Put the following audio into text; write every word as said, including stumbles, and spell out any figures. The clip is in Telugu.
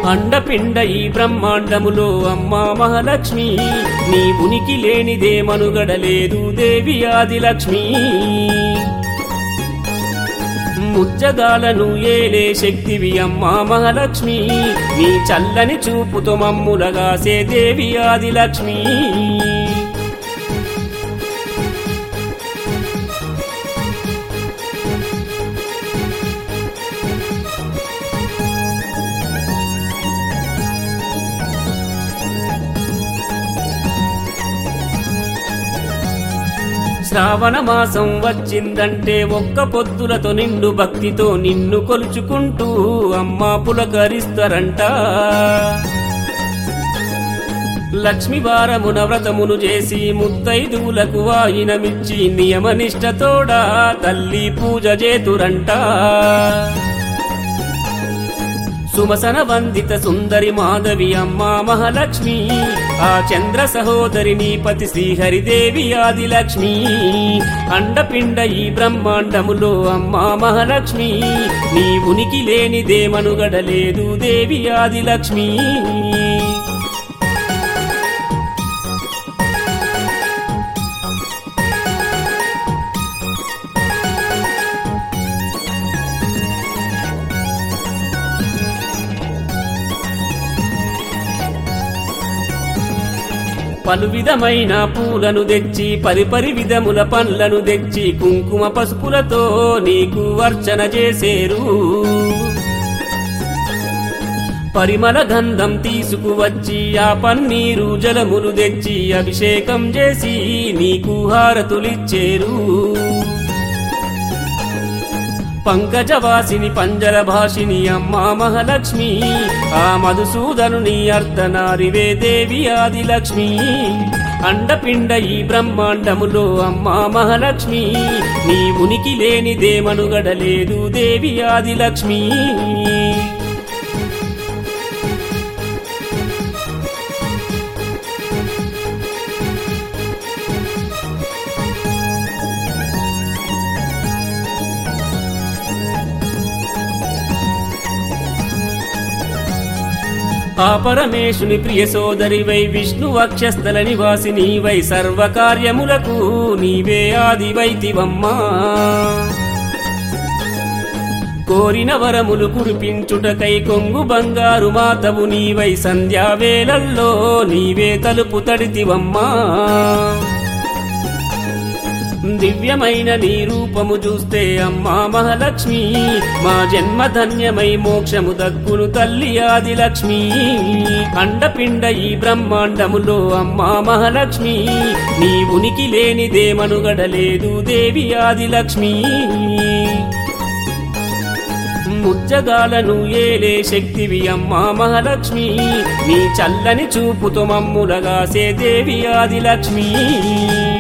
అండపిండ ఈ బ్రహ్మాండములో అమ్మా మహాలక్ష్మి, నీ ఉనికి లేనిదే మనుగడలేదు దేవి ఆదిలక్ష్మి. ముచ్చగాలను ఏలే శక్తివి అమ్మా మహాలక్ష్మి, నీ చల్లని చూపుతో మమ్ములగాసే దేవి ఆదిలక్ష్మి. శ్రావణ మాసం వచ్చిందంటే ఒక్క పొద్దులతో నిండు భక్తితో నిన్ను కొలుచుకుంటూ అమ్మా పులకరిస్తారంట. లక్ష్మి వారమున వ్రతమును చేసి ముత్తైదువులకు వాయినమిచ్చి నియమనిష్టతోడా తల్లి పూజ చేతురంట. సుమసన వందిత సుందరి మాధవి అమ్మా మహాలక్ష్మి, ఆ చంద్ర సహోదరి నీ పతి శ్రీహరిదేవి ఆదిలక్ష్మి. అండపిండ ఈ బ్రహ్మాండములో అమ్మా మహాలక్ష్మి, నీ ఉనికి లేనిదే మనుగడలేదు దేవి ఆదిలక్ష్మి. పలు విధమైన పూలను తెచ్చి పరిపరి విధముల పండ్లను తెచ్చి కుంకుమ పసుపులతో నీకు అర్చన చేసేరు. పరిమళ గంధం తీసుకువచ్చి ఆ పన్నీరు జలములు తెచ్చి అభిషేకం చేసి నీకు హారతులిచ్చేరు. పంకజవాసిని పంజల భాషిని అమ్మా మహాలక్ష్మి, ఆ మధుసూదనుని అర్ధనారివే దేవి ఆదిలక్ష్మి. అండపిండ ఈ బ్రహ్మాండములో అమ్మా మహాలక్ష్మి, నీ ఉనికి లేనిదే మనుగడలేదు దేవి ఆదిలక్ష్మి. ఆ పరమేశుని ప్రియ సోదరివై విష్ణు వక్షస్థల నివాసిని వై సర్వకార్యములకు నీవే ఆదివైతివమ్మా. కోరిన వరములు కురిపించుటకై కొంగు బంగారు మాతవు నీవై సంధ్యావేళల్లో నీవే తలుపు తడితివమ్మా. దివ్యమైన నీ రూపము చూస్తే అమ్మా మహాలక్ష్మి, మా జన్మ ధన్యమై మోక్షము దక్కును తల్లి ఆదిలక్ష్మి. అండపిండ ఈ బ్రహ్మాండములో అమ్మా మహాలక్ష్మి, నీ ఉనికి లేనిదే మనుగడలేదు దేవి ఆదిలక్ష్మి. ముచ్చగాలను ఏలే శక్తివి అమ్మా మహాలక్ష్మి, నీ చల్లని చూపుతో మమ్ములగాసే దేవి ఆదిలక్ష్మి.